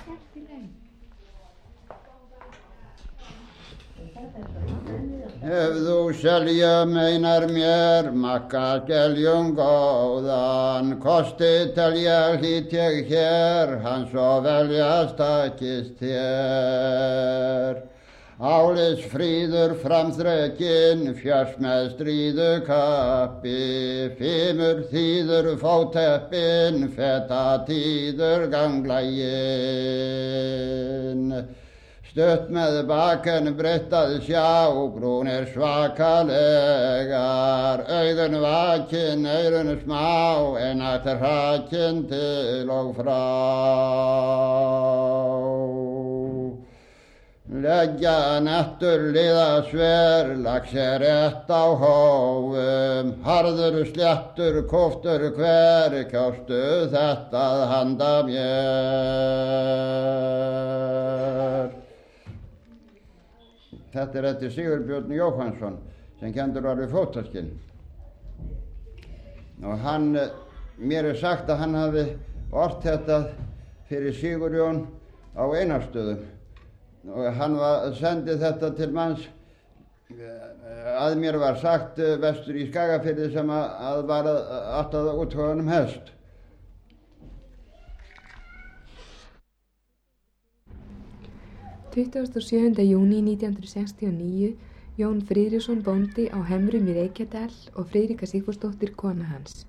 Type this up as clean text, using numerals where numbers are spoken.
Ef þú selja meinar mér makka skeljum góðan, kosti telja hlýt ég hér, hann svo veljast takist þér. Ális fríður framþrekinn, fjörs með stríðu kappi, fimur þýður fóteppinn, feta tíður ganglæginn. Stutt með baken breyttað sjá, brúnir svakalegar, augun vakin, eyrun smá, en ættir hrakin til og frá. Leggja nettur liða sver, lax rétt á hófum, harður sléttur, kóftur hver, kjóstu þetta handa mér. Þetta eftir Sigurbjörn Jóhannsson sem kenndur var við fótaskinn. Og mér sagt að hann hafi ort þetta fyrir Sigurjón á Einarstöðum. Og hann sendi þetta til manns að mér var sagt vestur í Skagafirði sem að var alltaf útgáðan hest. Tuttugasta og 7. júní 1969 Jón Friðriksson bóndi á Hemrum í Reykjadal og Friðrika Sigfúsdóttir kona hans.